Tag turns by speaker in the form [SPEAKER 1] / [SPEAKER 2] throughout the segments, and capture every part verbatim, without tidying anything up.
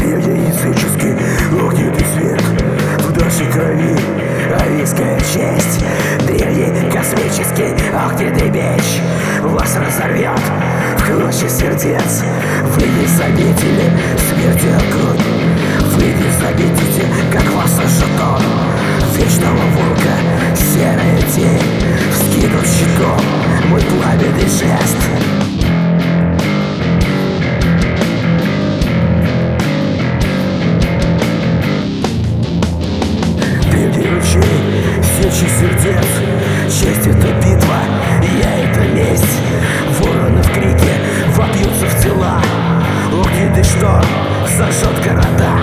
[SPEAKER 1] древнеязыческий огненный свет в нашей крови, арийская честь. Древний космический огненный меч вас разорвет в клочья сердец. Вы не заметили смерти огонь, вы не заметите, как вас сожжет он. Вечного волка серая тень вскинут щитом мой пламенный жест. Сечи сердец, честь — это битва, я — это месть. Вороны в крике вопьются в тела, огненный шторм сожжет города.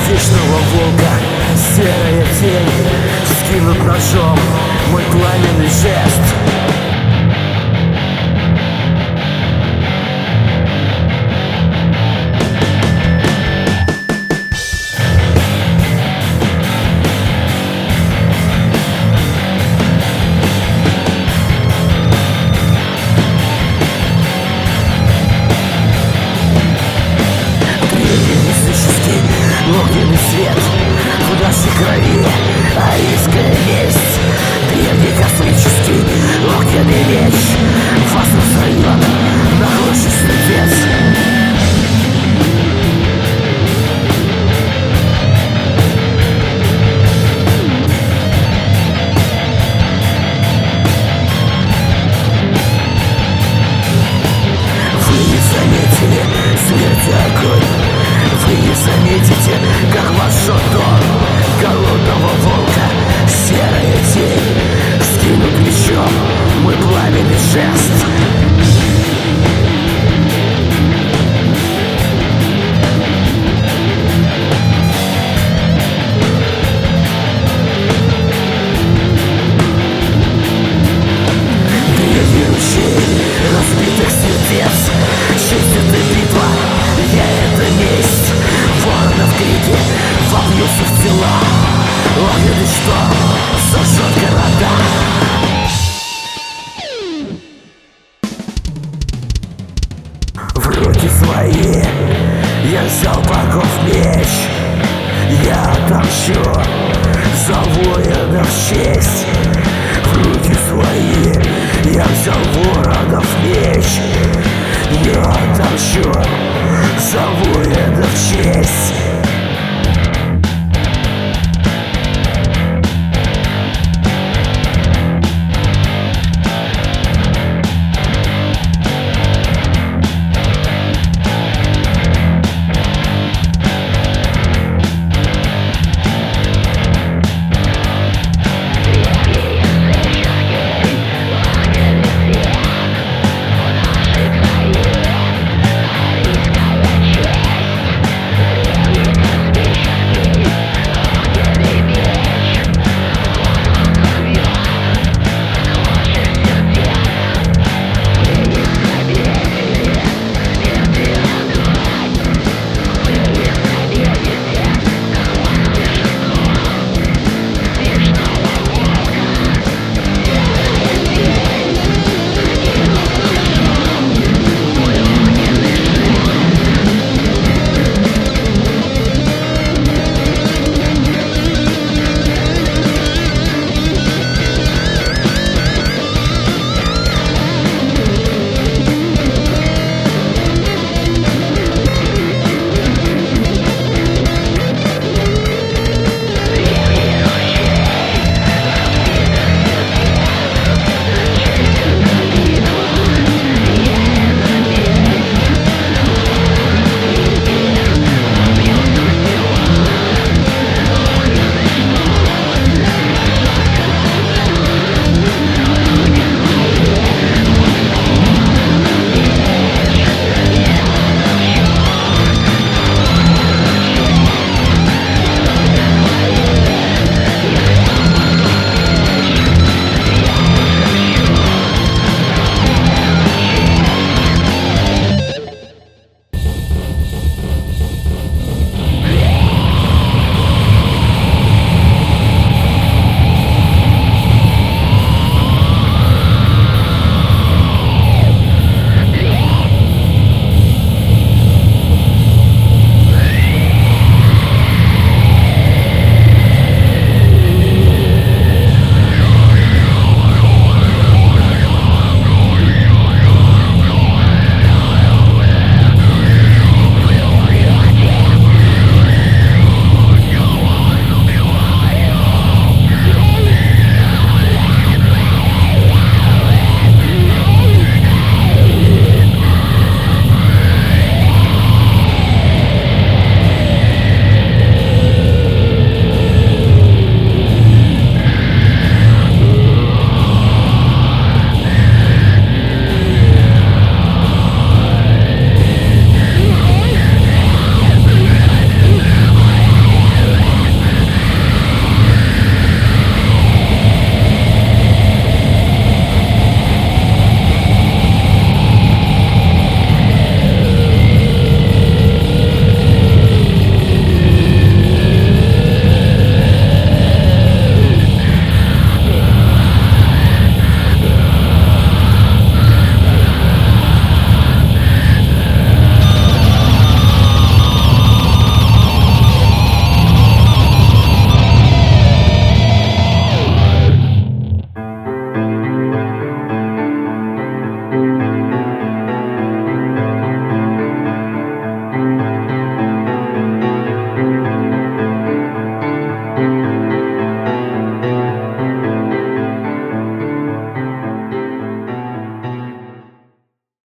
[SPEAKER 1] Вечного волка серая тень скинут ножом мой пламенный жест. Огненный свет в нашей крови, аильская месть. Древний космический огненный меч вас разорвет на хороший сердец. Вы не заметили смерть и огонь. Вы не заметите, как ваш шатон голодного волка серая тень скинут мечом мой пламенный жест. Древние ручей разбитых сердец, честь это битва, я это месть. Воронов крики вопьются в тела, огненный шторм сожжет города. В руки свои я взял богов меч, я отомщу за воинов честь. В руки свои я взял воронов меч, я отомщу за воинов честь.